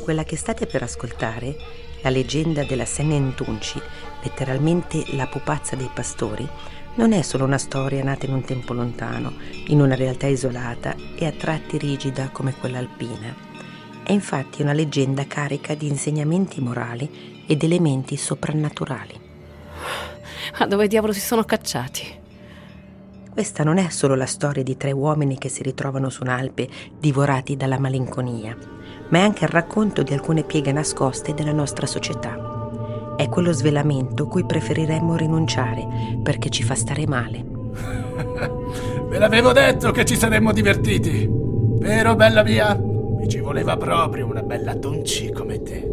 Quella che state per ascoltare, la leggenda della Sennen Tunci, letteralmente la pupazza dei pastori, non è solo una storia nata in un tempo lontano, in una realtà isolata e a tratti rigida come quella alpina. È infatti una leggenda carica di insegnamenti morali ed elementi soprannaturali. Ma dove diavolo si sono cacciati? Questa non è solo la storia di 3 uomini che si ritrovano su un'Alpe divorati dalla malinconia, ma è anche il racconto di alcune pieghe nascoste della nostra società. È quello svelamento cui preferiremmo rinunciare perché ci fa stare male. Ve l'avevo detto che ci saremmo divertiti. Vero, bella mia? Mi ci voleva proprio una bella Tunci come te.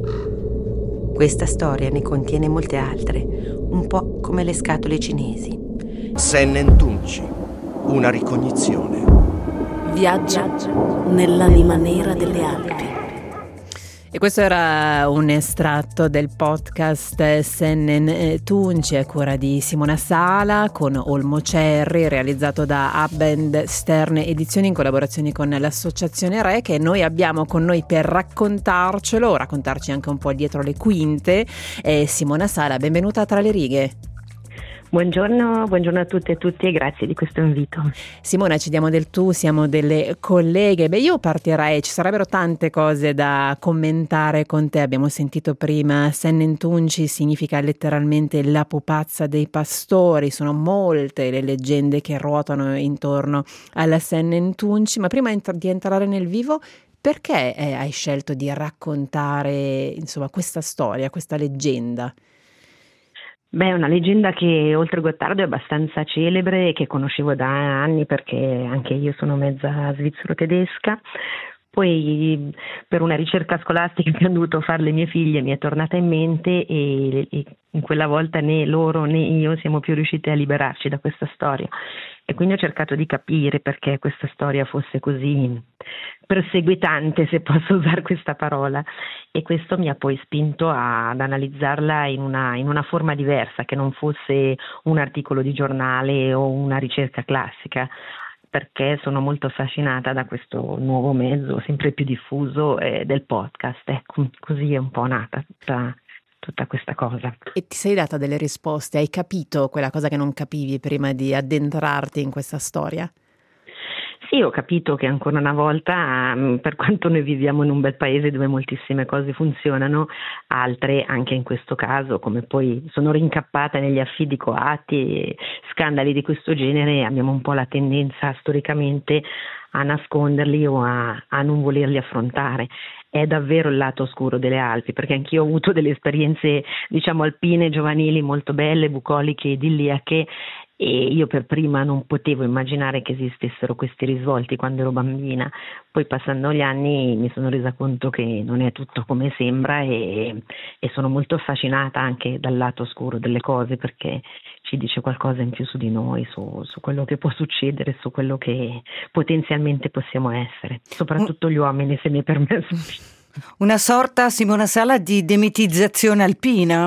Questa storia ne contiene molte altre, un po' come le scatole cinesi. Sennen Tunci, una ricognizione. Viaggio nell'anima nera delle Alpi. E questo era un estratto del podcast Sennen Tunci a cura di Simona Sala con Olmo Cerri, realizzato da Abend Stern Edizioni in collaborazione con l'associazione RE, che noi abbiamo con noi per raccontarci anche un po' dietro le quinte. Simona Sala, benvenuta a Tra le righe. Buongiorno a tutte e tutti e grazie di questo invito. Simona, ci diamo del tu, siamo delle colleghe. Io partirei, ci sarebbero tante cose da commentare con te. Abbiamo sentito prima Sennen Tunci significa letteralmente la pupazza dei pastori. Sono molte le leggende che ruotano intorno alla Sennen Tunci, ma prima di entrare nel vivo, perché hai scelto di raccontare questa storia, questa leggenda? È una leggenda che oltre Gottardo è abbastanza celebre e che conoscevo da anni perché anche io sono mezza svizzero-tedesca. Poi per una ricerca scolastica che ho dovuto fare le mie figlie mi è tornata in mente e in quella volta né loro né io siamo più riusciti a liberarci da questa storia. E quindi ho cercato di capire perché questa storia fosse così perseguitante, se posso usare questa parola, e questo mi ha poi spinto ad analizzarla in una forma diversa, che non fosse un articolo di giornale o una ricerca classica, perché sono molto affascinata da questo nuovo mezzo sempre più diffuso del podcast. Ecco, così è un po' nata tutta questa cosa. E ti sei data delle risposte? Hai capito quella cosa che non capivi prima di addentrarti in questa storia? Sì, ho capito che ancora una volta, per quanto noi viviamo in un bel paese dove moltissime cose funzionano, altre, anche in questo caso, come poi sono rincappata negli affidi coatti e scandali di questo genere, abbiamo un po' la tendenza storicamente a nasconderli o a non volerli affrontare. È davvero il lato oscuro delle Alpi, perché anch'io ho avuto delle esperienze, alpine, giovanili molto belle, bucoliche, idilliache, e io per prima non potevo immaginare che esistessero questi risvolti quando ero bambina. Poi passando gli anni mi sono resa conto che non è tutto come sembra e sono molto affascinata anche dal lato oscuro delle cose, perché ci dice qualcosa in più su di noi, su quello che può succedere, su quello che potenzialmente possiamo essere, soprattutto gli uomini, se mi è permesso. Una sorta, Simona Sala, di demitizzazione alpina?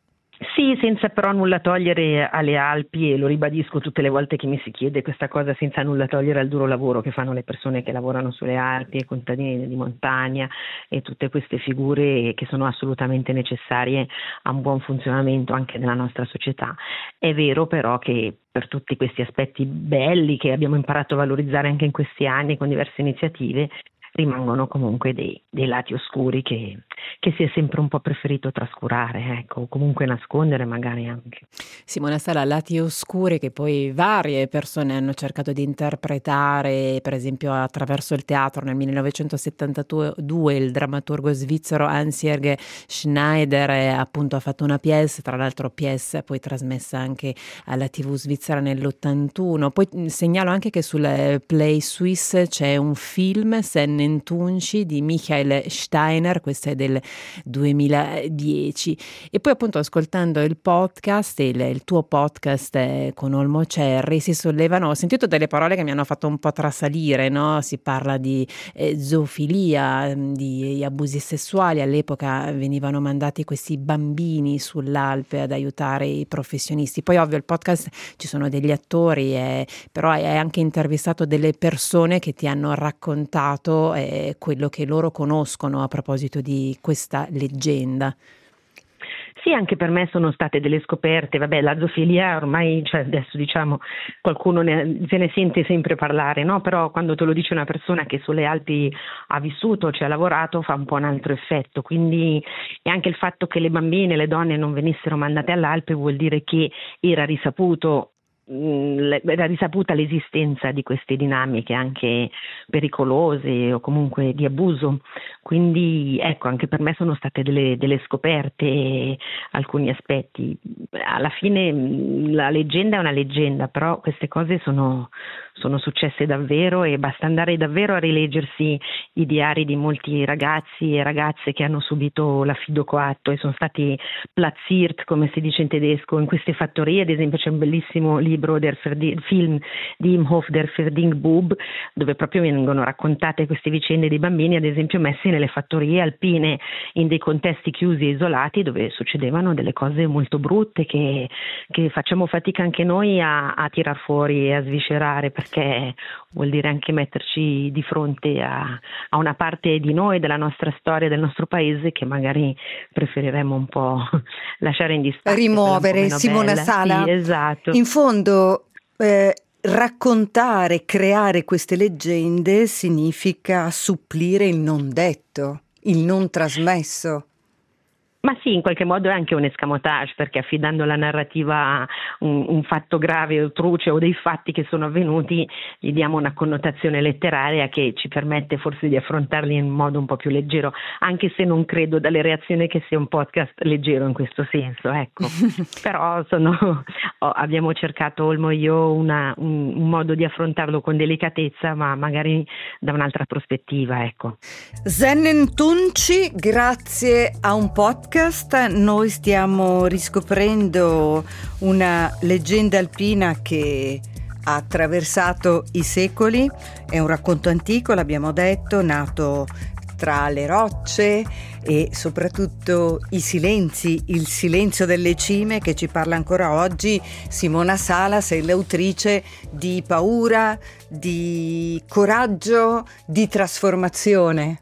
Sì, senza però nulla togliere alle Alpi, e lo ribadisco tutte le volte che mi si chiede questa cosa, senza nulla togliere al duro lavoro che fanno le persone che lavorano sulle Alpi, i contadini di montagna e tutte queste figure che sono assolutamente necessarie a un buon funzionamento anche della nostra società. È vero però che per tutti questi aspetti belli che abbiamo imparato a valorizzare anche in questi anni con diverse iniziative, rimangono comunque dei lati oscuri che si è sempre un po' preferito trascurare, ecco, comunque nascondere magari anche. Simona Sala, lati oscuri che poi varie persone hanno cercato di interpretare, per esempio attraverso il teatro. Nel 1972 il drammaturgo svizzero Hans-Jürgen Schneider appunto ha fatto una pièce, tra l'altro pièce poi trasmessa anche alla TV svizzera nell'81. Poi segnalo anche che sul Play Suisse c'è un film, Sennen Tunci, di Michael Steiner, questo è del 2010. E poi appunto ascoltando il podcast, il tuo podcast con Olmo Cerri, si sollevano, ho sentito delle parole che mi hanno fatto un po' trasalire, no? Si parla di zoofilia, di abusi sessuali. All'epoca venivano mandati questi bambini sull'Alpe ad aiutare i professionisti. Poi ovvio il podcast ci sono degli attori, però hai anche intervistato delle persone che ti hanno raccontato è quello che loro conoscono a proposito di questa leggenda. Sì, anche per me sono state delle scoperte. Vabbè, la zoofilia ormai, cioè adesso diciamo, qualcuno se ne sente sempre parlare, no? Però quando te lo dice una persona che sulle Alpi ha vissuto, ci ha lavorato, fa un po' un altro effetto. Quindi, e anche il fatto che le bambine, le donne non venissero mandate all'Alpe vuol dire che era risaputa l'esistenza di queste dinamiche anche pericolose o comunque di abuso. Quindi ecco, anche per me sono state delle scoperte alcuni aspetti. Alla fine la leggenda è una leggenda, però queste cose sono successe davvero e basta andare davvero a rileggersi i diari di molti ragazzi e ragazze che hanno subito l'affido coatto e sono stati platziert, come si dice in tedesco, in queste fattorie. Ad esempio c'è un bellissimo libro, film di Imhoff, Der Verdingbub, dove proprio vengono raccontate queste vicende dei bambini, ad esempio messi nelle fattorie alpine in dei contesti chiusi e isolati dove succedevano delle cose molto brutte che facciamo fatica anche noi a tirar fuori e a sviscerare, perché vuol dire anche metterci di fronte a una parte di noi, della nostra storia, del nostro paese, che magari preferiremmo un po' lasciare in disparte. Rimuovere. Simona Sala, sì, esatto. In fondo raccontare, creare queste leggende significa supplire il non detto, il non trasmesso. Ma sì, in qualche modo è anche un escamotage, perché affidando la narrativa a un fatto grave o truce o dei fatti che sono avvenuti, gli diamo una connotazione letteraria che ci permette forse di affrontarli in modo un po' più leggero, anche se non credo dalle reazioni che sia un podcast leggero in questo senso, ecco. Però abbiamo cercato, Olmo e io, un modo di affrontarlo con delicatezza, ma magari da un'altra prospettiva, ecco. Sennen Tunci, grazie a un podcast noi stiamo riscoprendo una leggenda alpina che ha attraversato i secoli. È un racconto antico, l'abbiamo detto, nato tra le rocce e soprattutto i silenzi, il silenzio delle cime che ci parla ancora oggi. Simona Sala, sei l'autrice di paura, di coraggio, di trasformazione.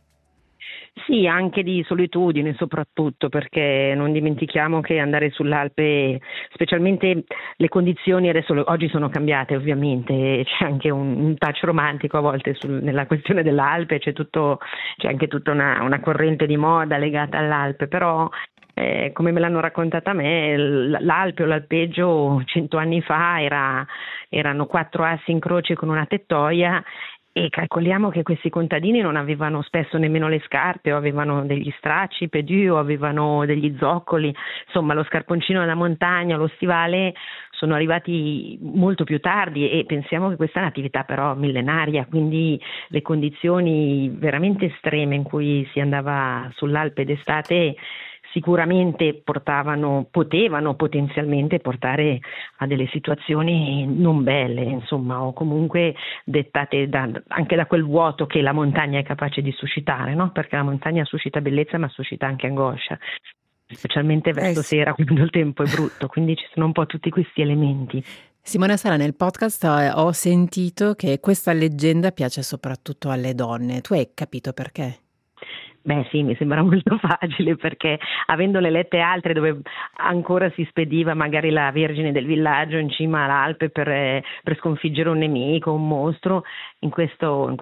Sì, anche di solitudine soprattutto, perché non dimentichiamo che andare sull'Alpe, specialmente le condizioni adesso oggi sono cambiate ovviamente, c'è anche un touch romantico a volte nella questione dell'Alpe, c'è anche tutta una corrente di moda legata all'Alpe, però come me l'hanno raccontata a me, l'Alpe o l'alpeggio 100 anni fa erano 4 assi in croce con una tettoia. E calcoliamo che questi contadini non avevano spesso nemmeno le scarpe, o avevano degli stracci, pedù, o avevano degli zoccoli, insomma lo scarponcino da montagna, lo stivale sono arrivati molto più tardi, e pensiamo che questa è un'attività però millenaria, quindi le condizioni veramente estreme in cui si andava sull'Alpe d'estate sicuramente potevano potenzialmente portare a delle situazioni non belle, insomma, o comunque dettate anche da quel vuoto che la montagna è capace di suscitare, no? Perché la montagna suscita bellezza ma suscita anche angoscia, specialmente verso sera quando il tempo è brutto, quindi ci sono un po' tutti questi elementi. Simona Sala, nel podcast ho sentito che questa leggenda piace soprattutto alle donne. Tu hai capito perché? Beh sì, mi sembra molto facile, perché avendole lette altre dove ancora si spediva magari la vergine del villaggio in cima all'Alpe per sconfiggere un nemico, un mostro, in questo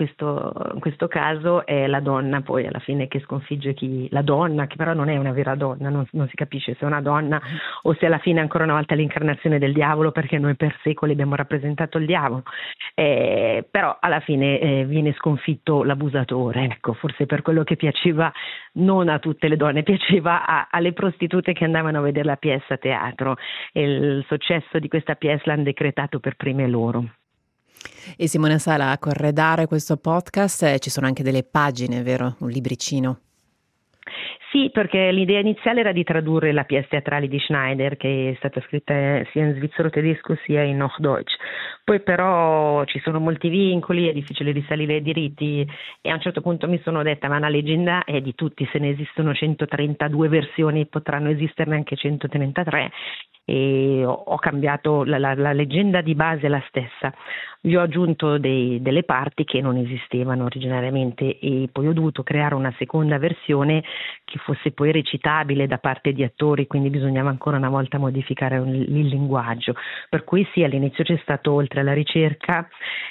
caso è la donna poi alla fine che sconfigge la donna, che però non è una vera donna, non si capisce se è una donna o se alla fine ancora una volta è l'incarnazione del diavolo, perché noi per secoli abbiamo rappresentato il diavolo, però alla fine viene sconfitto l'abusatore, ecco, forse per quello che piaceva non a tutte le donne, piaceva alle prostitute che andavano a vedere la pièce a teatro, e il successo di questa pièce l'hanno decretato per prime loro. E Simona Sala, a corredare questo podcast ci sono anche delle pagine, vero? Un libricino. Sì, perché l'idea iniziale era di tradurre la pièce teatrale di Schneider, che è stata scritta sia in svizzero tedesco sia in Hochdeutsch. Poi però ci sono molti vincoli, è difficile risalire i diritti, e a un certo punto mi sono detta: ma una leggenda è di tutti, se ne esistono 132 versioni potranno esisterne anche 133, e ho cambiato la leggenda di base è la stessa. Gli ho aggiunto delle parti che non esistevano originariamente e poi ho dovuto creare una seconda versione che fosse poi recitabile da parte di attori, quindi bisognava ancora una volta modificare il linguaggio. Per cui sì, all'inizio c'è stato, oltre alla ricerca,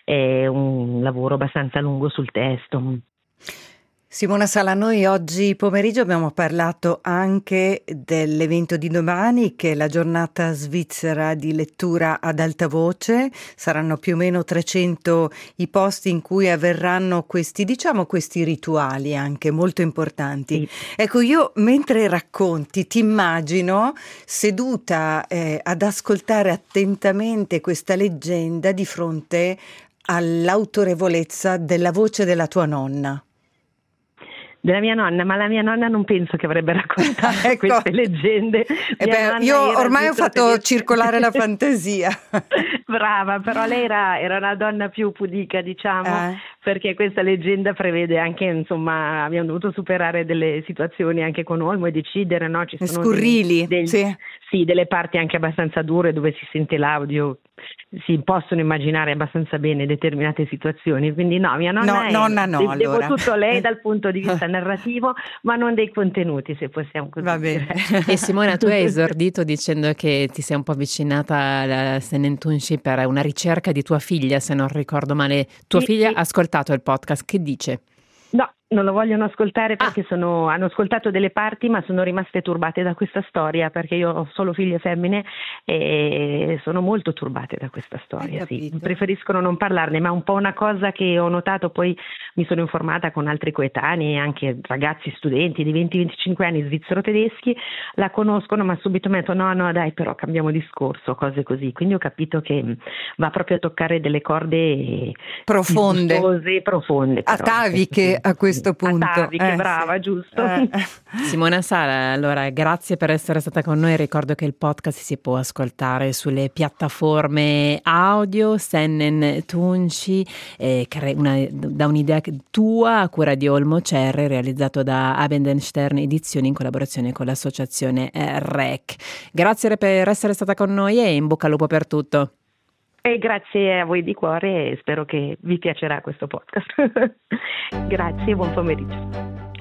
un lavoro abbastanza lungo sul testo. Simona Sala, noi oggi pomeriggio abbiamo parlato anche dell'evento di domani, che è la giornata svizzera di lettura ad alta voce. Saranno più o meno 300 i posti in cui avverranno questi rituali anche molto importanti. Sì. Ecco, io mentre racconti ti immagino seduta ad ascoltare attentamente questa leggenda di fronte all'autorevolezza della voce della tua nonna. Della mia nonna, ma la mia nonna non penso che avrebbe raccontato ecco. queste leggende. Io ormai ho fatto circolare la fantasia. Brava, però lei era una donna più pudica, diciamo, perché questa leggenda prevede anche, insomma, abbiamo dovuto superare delle situazioni anche con Olmo e decidere, no? Ci sono scurrili, sì, delle parti anche abbastanza dure dove si sente l'audio, si possono immaginare abbastanza bene determinate situazioni, quindi no, mia nonna devo allora. tutto lei dal punto di vista narrativo, ma non dei contenuti, se possiamo così dire. E Simona, tu hai esordito dicendo che ti sei un po' avvicinata alla Sennentunci per una ricerca di tua figlia, se non ricordo male. Tua figlia ha ascoltato il podcast, che dice? No, non lo vogliono ascoltare perché hanno ascoltato delle parti, ma sono rimaste turbate da questa storia, perché io ho solo figlie femmine e sono molto turbate da questa storia. Sì. Preferiscono non parlarne, ma è un po' una cosa che ho notato, poi mi sono informata con altri coetanei, anche ragazzi studenti di 20-25 anni svizzero-tedeschi, la conoscono, ma subito mi hanno detto no dai, però cambiamo discorso, cose così. Quindi ho capito che va proprio a toccare delle corde profonde, ataviche a questo punto. Ataviche, brava, giusto. Simona Sala, allora grazie per essere stata con noi. Ricordo che il podcast si può ascoltare sulle piattaforme audio. Sennentunci, da un'idea tua a cura di Olmo Cerri, realizzato da Abendstern Edizioni in collaborazione con l'associazione REC. Grazie per essere stata con noi e in bocca al lupo per tutto. E grazie a voi di cuore e spero che vi piacerà questo podcast. Grazie e buon pomeriggio.